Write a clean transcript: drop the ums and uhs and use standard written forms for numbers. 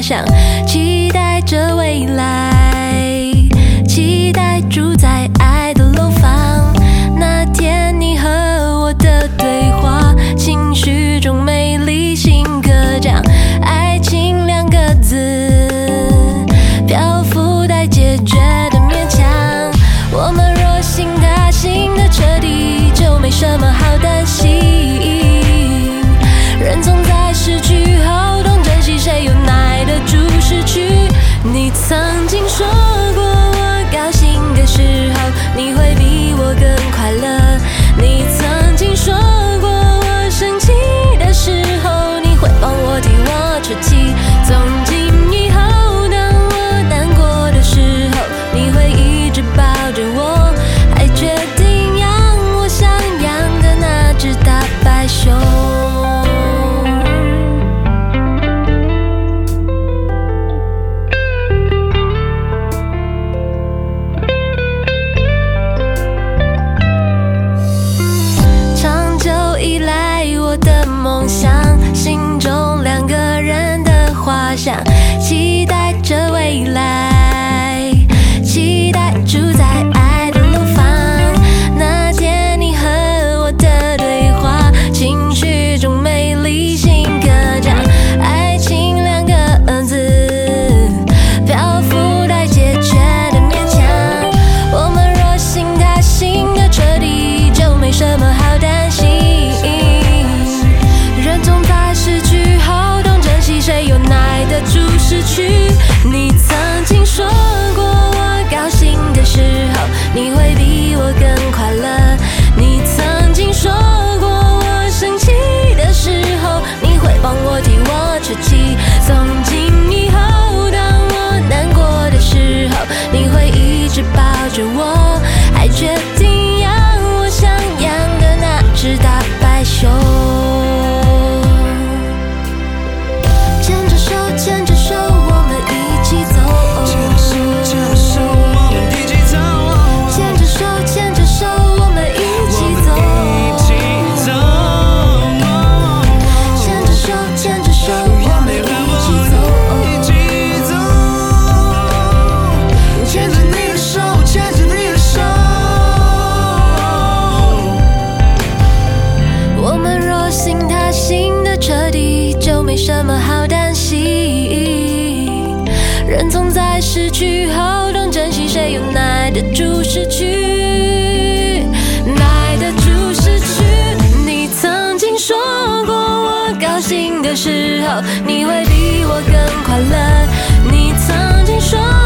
想，期待着未来，期待住在爱的楼房。那天你和我的对话，情绪中美丽性格讲，爱情2个字，漂浮待解决的勉强。我们若心塌心的彻底，就没什么好担心。人总在失去后懂珍惜，谁又耐得住失去？你曾经说过，我高兴的时候，你会比我更快乐。你曾经说过，我生气的时候，你会帮我替我出气。从今以后，当我难过的时候，你会一直抱着我，还决定养我想养的那只大白熊。长久以来，我的梦想，心中2个人的画像，期待着未来，期待住在爱的楼房。那天你和我的对话，情绪中美丽性格讲，爱情2个字，漂浮待解决的勉强。我们若心塌心的彻底，就没什么好担心。人总在失去后懂珍惜，谁又耐得住失去？你曾经说过，我高兴的时候，你会比我更快乐。你曾经说过，我生气的时候，你会帮我替我出气。从今以后，当我难过的时候，你会一直抱着我，还决定养我想养的那只大白熊。牵着手，牵着手，我们一起走。牵着手，我们一起走。牵着手，牵着手，我们一起走。牵着手，牵着手，我们一起走。牵着你的手，牵着你的手。我们若心塌心的彻底，就没什么好担心。人总在失去后懂珍惜，谁又耐得住失去？耐得住失去。你曾经说过，我高兴的时候，你会比我更快乐。你曾经说